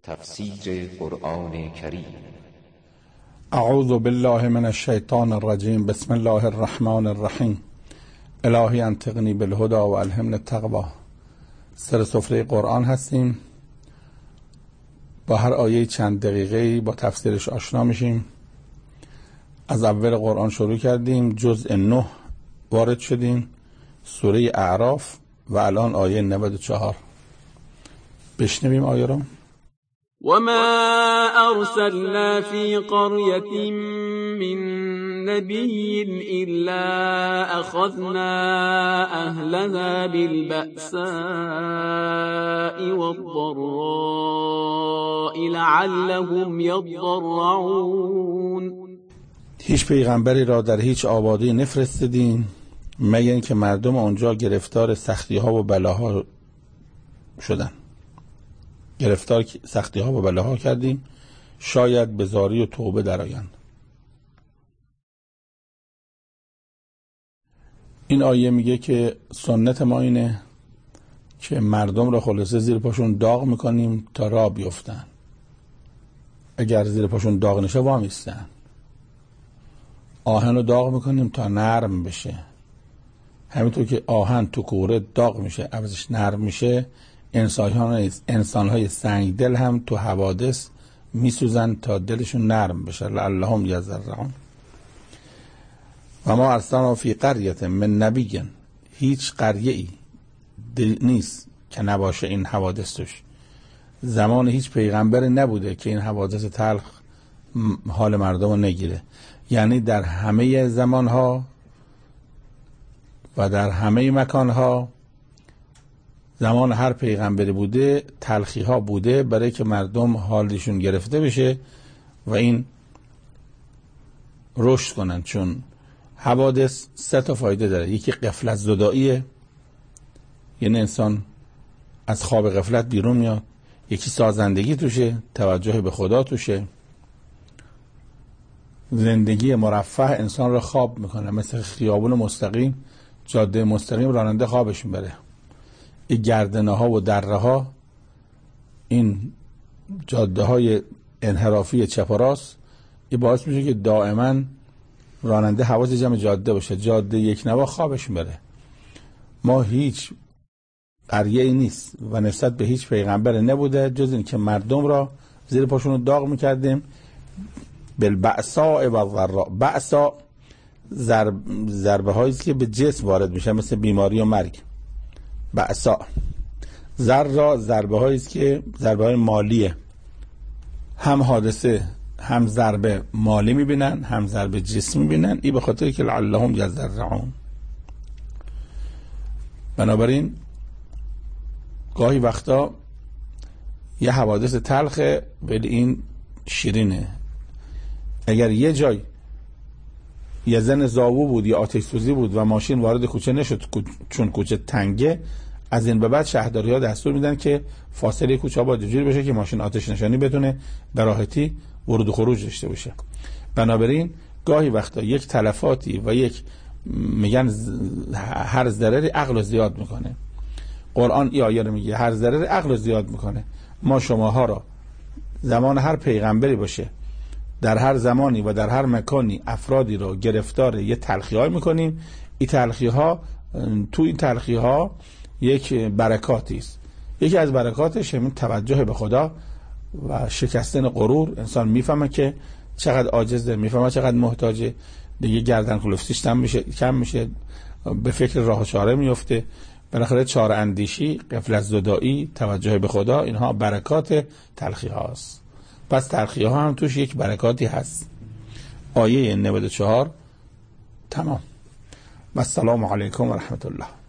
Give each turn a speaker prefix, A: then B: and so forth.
A: تفسیر قرآن کریم.
B: اعوذ بالله من الشیطان الرجیم. بسم الله الرحمن الرحیم. الهی انطقنی بالهدی و الهمنی التقوی. سر سفره قرآن هستیم. با هر آیه چند دقیقه با تفسیرش آشنا میشیم. از اول قرآن شروع کردیم، جزء 9 وارد شدیم، سوره اعراف و الان آیه 94. بشنویم آیه رو.
C: وما أرسلنا في قرية من نبي إلا أخذنا أهلها بالبأساء والضراء لعلهم يضرعون.
B: هیچ پیغمبری را در هیچ آبادی نفرستادیم مگر اینکه مردم آنجا گرفتار سختی ها و بلاها شدند. گرفتار سختی ها و بلاها کردیم شاید به زاری و توبه درآیند. این آیه میگه که سنت ما اینه که مردم را خلاصه زیر پاشون داغ میکنیم تا راه بیفتن. اگر زیر پاشون داغ نشه وامیستن. آهن رو داغ میکنیم تا نرم بشه. همینطور که آهن تو کوره داغ میشه عوضش نرم میشه، انسان‌های سنگ دل هم تو حوادث میسوزن تا دلشون نرم بشه. لعلهم یضرعون. و ما ارسلنا فی قریة من نبی. هیچ قریه‌ای نیست که نباشه این حوادث توش. زمان هیچ پیغمبری نبوده که این حوادث تلخ حال مردم رو نگیره. یعنی در همه زمانها و در همه مکانها زمان هر پیغمبری بوده تلخی ها بوده برای که مردم حالشون گرفته بشه و این رشد کنن. چون حوادث 3 تا فایده داره. یکی غفلت زداییه، یعنی انسان از خواب غفلت بیرون میاد. یکی سازندگی توشه، توجه به خدا توشه. زندگی مرفه انسان رو خواب میکنه، مثل خیابون مستقیم، جاده مستقیم راننده خوابش میبره. این گردنه ها و دره ها، این جاده های انحرافی چپ و راست، این باعث میشه که دائما راننده حواس جمع جاده باشه. جاده یک نوا خوابش میبره. ما هیچ قریه ای نیست و نسبت به هیچ پیغمبر نبوده جز این که مردم را زیر پاشون رو داغ میکردیم. بالبأساء و الضراء. بأسا ضربه هایی که به جسم وارد میشه مثل بیماری و مرگ. بأسا. ضرا ضربه هایی که ضربه های مالیه. هم حادثه هم ضربه مالی میبینن هم ضربه جسمی میبینن. این به خاطر که لعلهم یضرعون. بنابراین گاهی وقتا یه حوادث تلخه ولی این شیرینه. اگر یه جای یه زن زاوو بود یا آتش سوزی بود و ماشین وارد کوچه نشد چون کوچه تنگه، از این به بعد شهرداری ها دستور میدن که فاصله کوچه باید جوری بشه که ماشین آتش نشانی بتونه به راحتی ورود و خروج داشته باشه. بنابراین گاهی وقتا یک تلفاتی و یک میگن هر ضرری عقل زیاد میکنه. قرآن این آیه رو میگه هر ضرری عقل زیاد میکنه. ما شماها را زمان هر پیغمبری باشه در هر زمانی و در هر مکانی افرادی رو گرفتار یه تلخی‌های میکنیم. این تلخی‌ها یک برکاتی است. یکی از برکاتش همین توجه به خدا و شکستن غرور. انسان میفهمه که چقدر عاجزه، میفهمه چقدر محتاجه، دیگه گردن کلفتیش کم میشه، به فکر راه و چاره میفته. بالاخره چاره اندیشی، غفلت زدایی، توجه به خدا، اینها برکات تلخی هاست. پس تلخی ها هم توش یک برکاتی هست. آیه 94 تمام. و السلام علیکم و رحمت الله.